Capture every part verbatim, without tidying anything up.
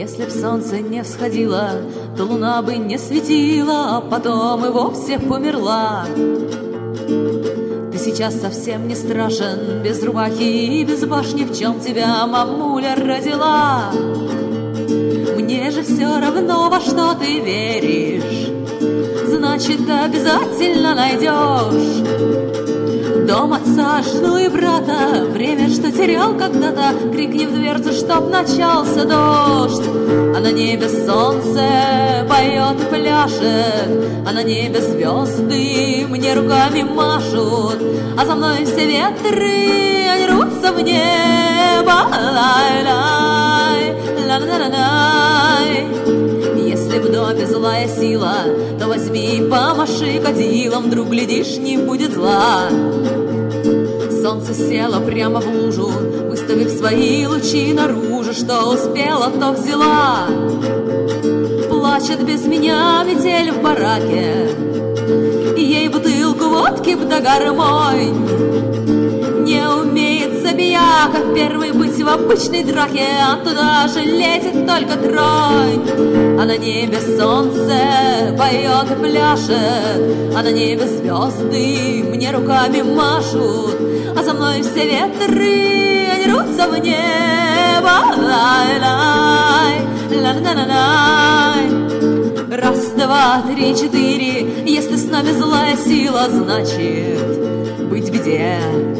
Если б солнце не всходило, то луна бы не светила, а потом и вовсе померла. Ты сейчас совсем не страшен, без рубахи и без башни, в чем тебя мамуля родила. Мне же все равно, во что ты веришь, значит, обязательно найдешь дом отца, жену и брата, время, что терял когда-то, крикни в дверцу, чтоб начался дождь. А на небе солнце поет и пляшет, а на небе звезды мне руками машут, а за мной все ветры, они рвутся в небо. Лай-лай, ла-ла-ла-лай. Если в доме злая сила, то возьми и помаши кадилом, вдруг, глядишь, не будет зла. Солнце село прямо в лужу, выставив свои лучи наружу, что успела, то взяла. Плачет без меня метель в бараке, ей бутылку водки б да гармонь. Не умеет забия, как первый быть в обычной драке, а туда же лезет только тронь. А на небе солнце поет и пляшет, а на небе звезды мне руками машут, а за мной все ветры, они рвутся в небо. Лай-лай, ла-ла-ла-лай. Раз, два, три, четыре, если с нами злая сила, значит, быть беде.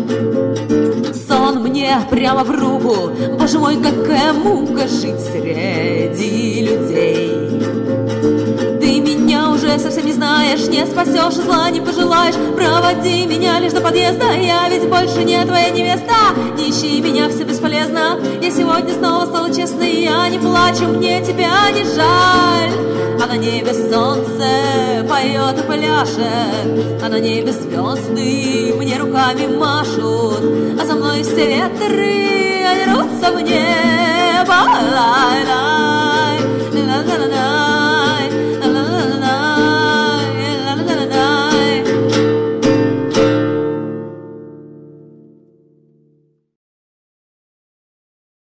Сон мне прямо в руку, боже мой, какая мука жить среди людей. Ты меня уже совсем не знаешь, не спасешь, и зла не пожелаешь. Проводи меня лишь до подъезда, я ведь больше не твоя невеста. Не ищи меня, все бесполезно, я сегодня снова стала честной. Я не плачу, мне тебя не жаль. А на небе солнце поет и пляшет, а на небе звезды мне руками машут, а за мной все ветры, они рвутся